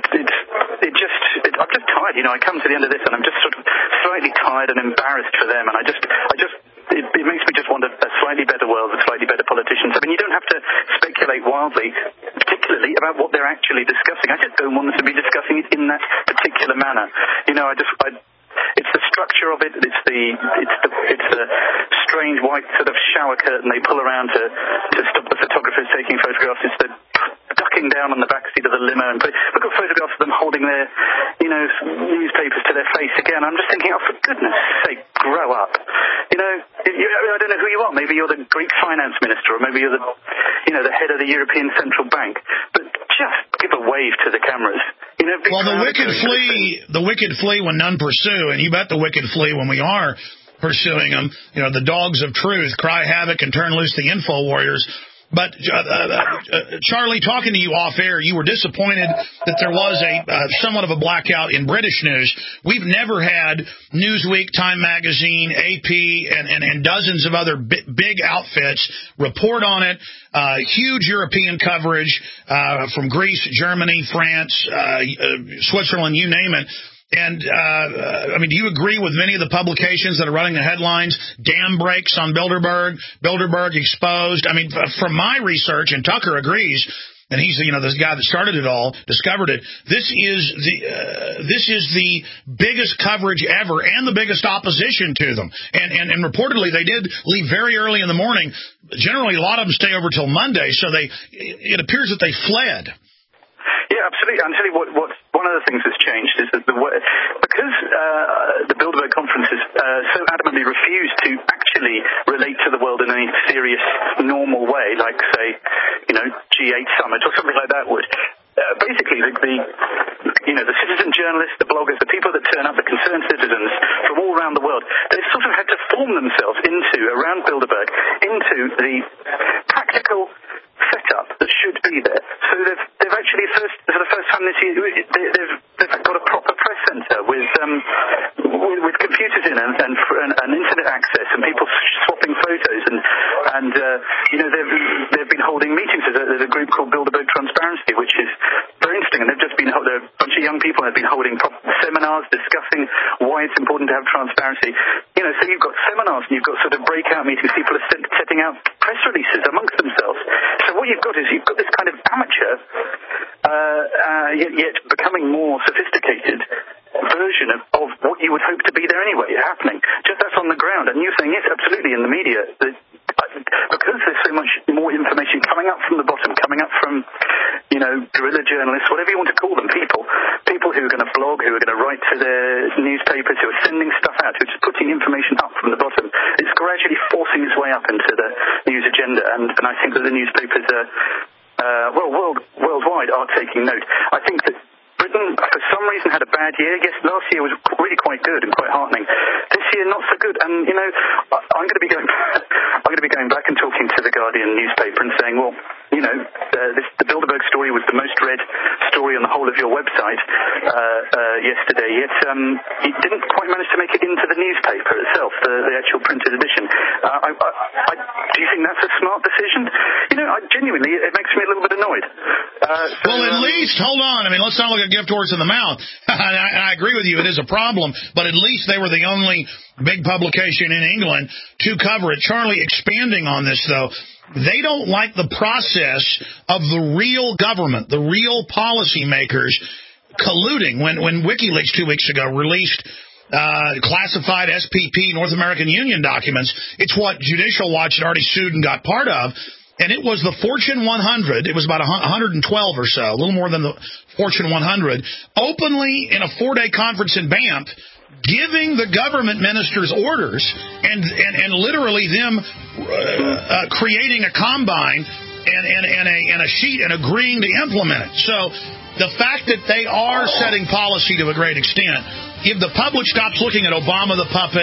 just tired. I come to the end of this and I'm just sort of slightly tired and embarrassed for them, and it makes me just want a slightly better world with slightly better politicians. You don't have to speculate wildly, particularly about what they're actually discussing. I just don't want them to be discussing it in that particular manner. It's the structure of it. It's the strange white sort of shower curtain they pull around to stop the photographers taking photographs. It's the ducking down on the back seat of the limo, and we've got photographs of them holding their, newspapers to their face again. I'm just thinking, for goodness sake, grow up. I don't know who you are. Maybe you're the Greek finance minister, or maybe you're the head of the European Central Bank. But just give a wave to the cameras. The wicked flee when none pursue, and you bet the wicked flee when we are pursuing them. The dogs of truth cry havoc and turn loose the info warriors. But, Charlie, talking to you off air, you were disappointed that there was somewhat of a blackout in British news. We've never had Newsweek, Time Magazine, AP, and dozens of other big outfits report on it. Huge European coverage from Greece, Germany, France, Switzerland, you name it. And, do you agree with many of the publications that are running the headlines, dam breaks on Bilderberg, Bilderberg exposed? From my research, and Tucker agrees, and he's this guy that started it all, discovered it. This is the biggest coverage ever and the biggest opposition to them. And reportedly they did leave very early in the morning. Generally, a lot of them stay over till Monday, so it appears that they fled. Yeah, absolutely. I'll tell you what one of the things that's changed is that because the Bilderberg conferences so adamantly refused to actually relate to the world in any serious, normal way, like, say, G8 summit or something like that would. Basically, the citizen journalists, the bloggers, the people that turn up, the concerned citizens from all around the world, they've sort of had to form themselves around Bilderberg, into the practical setup that should be there. So they've actually, for the first time this year, they've got a proper press centre with computers in and internet access and people swapping photos and they've been holding meetings. There's a group called Bilderberg Transparency, which is very interesting, and they've just been a bunch of young people have been holding seminars discussing why it's important to have transparency. So you've got seminars and you've got sort of breakout meetings. People are setting out press releases amongst themselves. So what you've got is this kind of amateur, yet becoming more sophisticated version of what you would hope to be there anyway happening. Just that's on the ground. And you're saying, yes, absolutely, in the media, because there's so much more information coming up from the bottom, coming up from, guerrilla journalists, whatever you want to call them, people who are going to blog, who are going to write to their newspapers, who are sending stuff out, who are just putting information up from the bottom. It's gradually forcing its way up into the news agenda, and I think that the newspapers worldwide are taking note. I think that Britain, for some reason, had a bad year. Yes, last year was really quite good and quite heartening. This year, not so good. And I'm going to be going back and talking to the Guardian newspaper and saying, well, the Bilderberg story was the most read story on the whole of your website yesterday, yet it didn't quite manage to make it into the newspaper itself, the actual printed edition. Do you think that's a smart decision? Genuinely, it makes me a little bit annoyed. Well, at least, hold on. I mean, let's not look a gift horse in the mouth. I agree with you. It is a problem, but at least they were the only big publication in England to cover it. Charlie, expanding on this, though, they don't like the process of the real government, the real policymakers colluding. When WikiLeaks 2 weeks ago released classified SPP, North American Union documents, it's what Judicial Watch had already sued and got part of. And it was the Fortune 100, it was about 112 or so, a little more than the Fortune 100, openly in a 4-day conference in Banff, giving the government ministers orders and literally them creating a combine and a sheet and agreeing to implement it. So the fact that they are setting policy to a great extent, if the public stops looking at Obama the puppet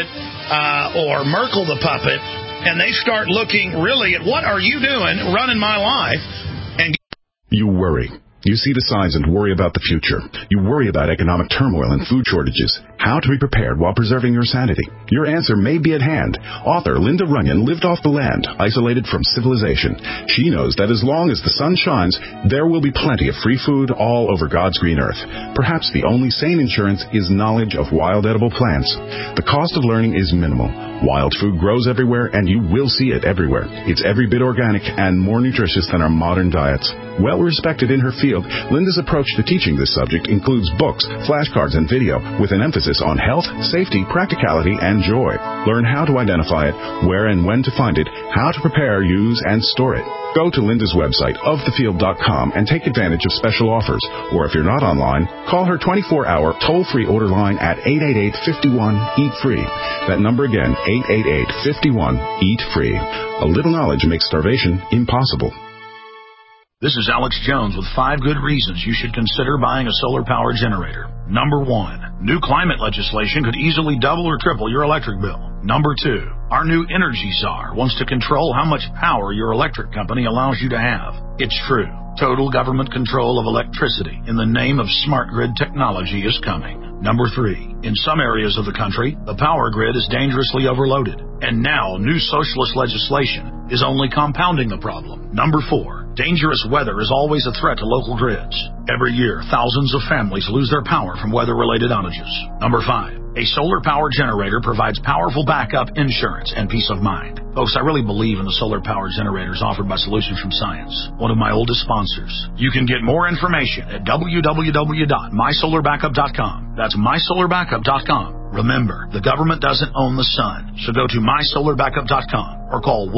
or Merkel the puppet, and they start looking really at what are you doing running my life, and you worry. You see the signs and worry about the future. You worry about economic turmoil and food shortages. How to be prepared while preserving your sanity. Your answer may be at hand. Author Linda Runyon lived off the land, isolated from civilization. She knows that as long as the sun shines, there will be plenty of free food all over God's green earth. Perhaps the only sane insurance is knowledge of wild edible plants. The cost of learning is minimal. Wild food grows everywhere, and you will see it everywhere. It's every bit organic and more nutritious than our modern diets. Well respected in her field, Linda's approach to teaching this subject includes books, flashcards, and video with an emphasis on health, safety, practicality, and joy. Learn how to identify it, where and when to find it, how to prepare, use, and store it. Go to Linda's website, ofthefield.com, and take advantage of special offers. Or if you're not online, call her 24-hour toll-free order line at 888-51-EAT-FREE. That number again, 888-51-EAT-FREE. A little knowledge makes starvation impossible. This is Alex Jones with 5 good reasons you should consider buying a solar power generator. Number 1, new climate legislation could easily double or triple your electric bill. Number 2, our new energy czar wants to control how much power your electric company allows you to have. It's true. Total government control of electricity in the name of smart grid technology is coming. Number 3, in some areas of the country, the power grid is dangerously overloaded. And now, new socialist legislation is only compounding the problem. Number 4, dangerous weather is always a threat to local grids. Every year, thousands of families lose their power from weather-related outages. Number 5, a solar power generator provides powerful backup insurance and peace of mind. Folks, I really believe in the solar power generators offered by Solutions from Science, one of my oldest sponsors. You can get more information at www.mysolarbackup.com. That's mysolarbackup.com. Remember, the government doesn't own the sun, so go to mysolarbackup.com or call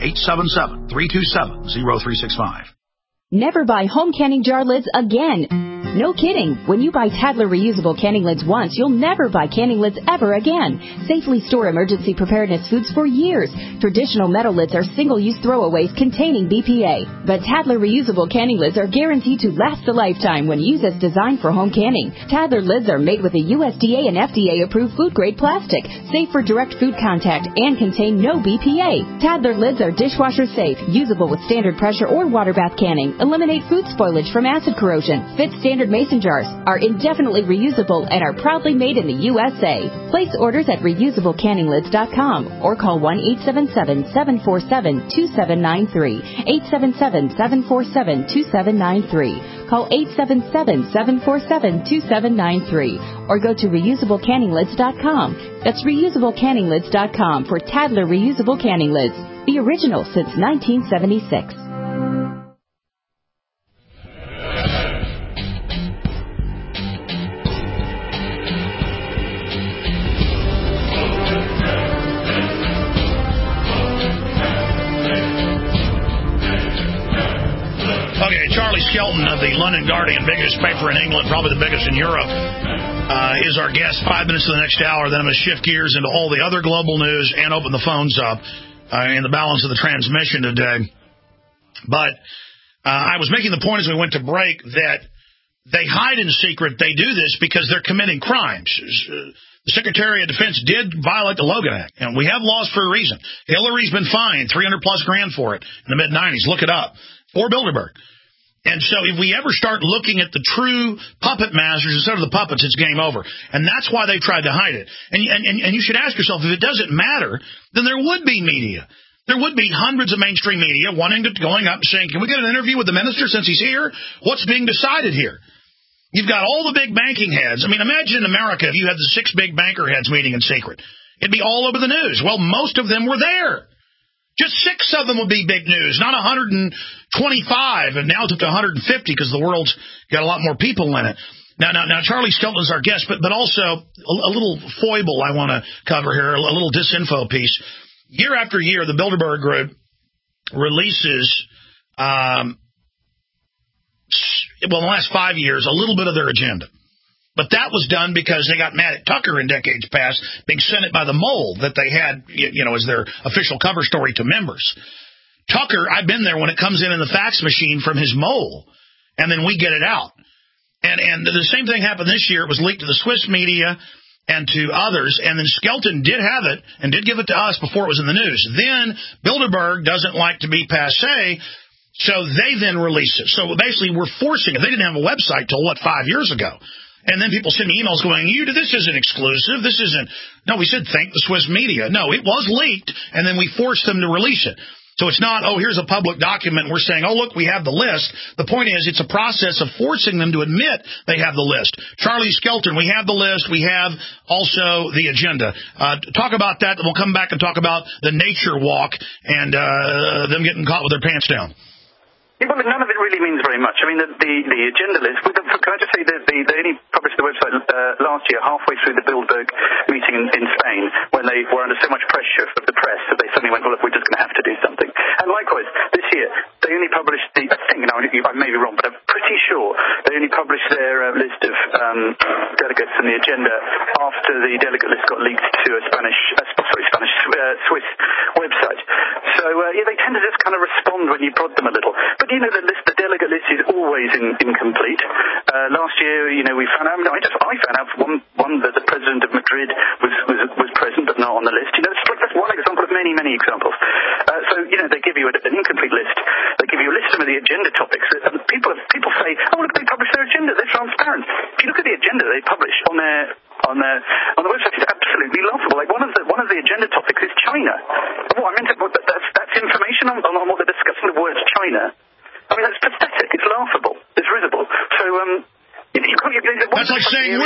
1-877-327-0365. Never buy home canning jar lids again. No kidding. When you buy Tadler reusable canning lids once, you'll never buy canning lids ever again. Safely store emergency preparedness foods for years. Traditional metal lids are single-use throwaways containing BPA. But Tadler reusable canning lids are guaranteed to last a lifetime when used as designed for home canning. Tadler lids are made with a USDA and FDA-approved food-grade plastic, safe for direct food contact, and contain no BPA. Tadler lids are dishwasher safe, usable with standard pressure or water bath canning, eliminate food spoilage from acid corrosion, fit standard mason jars, are indefinitely reusable, and are proudly made in the USA. Place orders at reusablecanninglids.com or call 1-877-747-2793. 877-747-2793. Call 877-747-2793 or go to reusablecanninglids.com. That's reusablecanninglids.com for Tadler reusable canning lids, the original since 1976. Okay, Charlie Skelton of the London Guardian, biggest paper in England, probably the biggest in Europe, is our guest. 5 minutes to the next hour. Then I'm going to shift gears into all the other global news and open the phones up in the balance of the transmission today. But I was making the point as we went to break that they hide in secret. They do this because they're committing crimes. The Secretary of Defense did violate the Logan Act, and we have laws for a reason. Hillary's been fined $300+ grand for it in the mid-'90s. Look it up. For Bilderberg. And so if we ever start looking at the true puppet masters instead of the puppets, it's game over. And that's why they tried to hide it. And you should ask yourself, if it doesn't matter, then there would be media. There would be hundreds of mainstream media going up and saying, can we get an interview with the minister since he's here? What's being decided here? You've got all the big banking heads. I mean, imagine in America if you had the 6 big banker heads meeting in secret. It'd be all over the news. Well, most of them were there. Just 6 of them would be big news, not 125, and now it's up to 150 because the world's got a lot more people in it. Now, Charlie Skelton's our guest, but also a little foible I want to cover here, a little disinfo piece. Year after year, the Bilderberg Group releases, in the last 5 years, a little bit of their agenda. But that was done because they got mad at Tucker in decades past being sent it by the mole that they had, as their official cover story to members. Tucker, I've been there when it comes in the fax machine from his mole, and then we get it out. And the same thing happened this year. It was leaked to the Swiss media and to others, and then Skelton did have it and did give it to us before it was in the news. Then Bilderberg doesn't like to be passé, so they then release it. So basically we're forcing it. They didn't have a website till, 5 years ago? And then people send me emails going, this isn't exclusive. This isn't. No, we said thank the Swiss media. No, it was leaked, and then we forced them to release it. So it's not, here's a public document. We're saying, look, we have the list. The point is it's a process of forcing them to admit they have the list. Charlie Skelton, we have the list. We have also the agenda. Talk about that. We'll come back and talk about the nature walk and them getting caught with their pants down. Yeah, well, none of it really means very much. I mean, the agenda list, can I just say that they only published the website last year, halfway through the Bilderberg meeting in Spain, when they were under so much pressure of the press that they suddenly went, well, look, we're just going to have to do something. And likewise, this year, they only published I may be wrong, but I'm pretty sure they only published their list of delegates and the agenda after the delegate list got leaked to a Swiss website. So, they tend to just kind of respond when you prod them a little. But, the delegate list is always incomplete. Last year, we found out, I found out one that the president of Madrid was present but not on the list. That's one example of many, many examples. So, they give you an incomplete list. They give you a list of the agenda topics. And people say, look, they publish their agenda. They're transparent. If you look at the agenda they publish on the website, it's absolutely laughable. Like one of the agenda topics is China. That's information on what they're discussing. The word China. I mean, that's pathetic. It's laughable. It's risible. So, that's like saying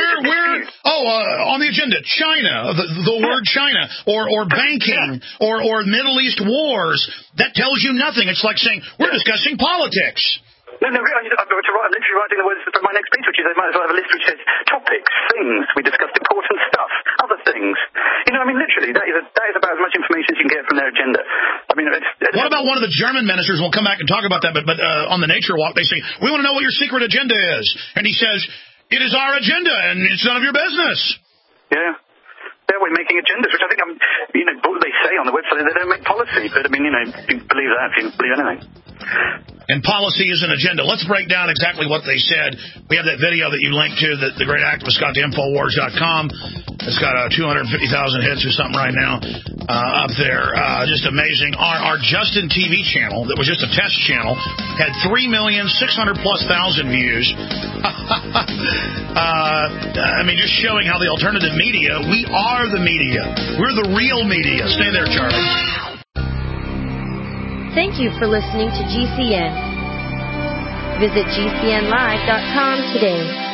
on the agenda, China, the word China, or banking, or Middle East wars. That tells you nothing. It's like saying we're discussing politics. No, I'm literally writing the words for my next piece, which is I might as well have a list which says topics, things. We discussed important stuff, other things. Literally, that is about as much information as you can get from their agenda. What about one of the German ministers? We'll come back and talk about that, but on the Nature Walk, they say, we want to know what your secret agenda is. And he says, it is our agenda, and it's none of your business. Yeah. Yeah, we're making agendas, which I think, they say on the website, they don't make policy. But, you believe that if you believe anything. And policy is an agenda. Let's break down exactly what they said. We have that video that you linked to that the great activist got to Infowars.com. It's got 250,000 hits or something right now up there. Just amazing. Our Justin TV channel, that was just a test channel, had 3,600,000+ views. Just showing how the alternative media, we are the media. We're the real media. Stay there, Charlie. Thank you for listening to GCN. Visit GCNlive.com today.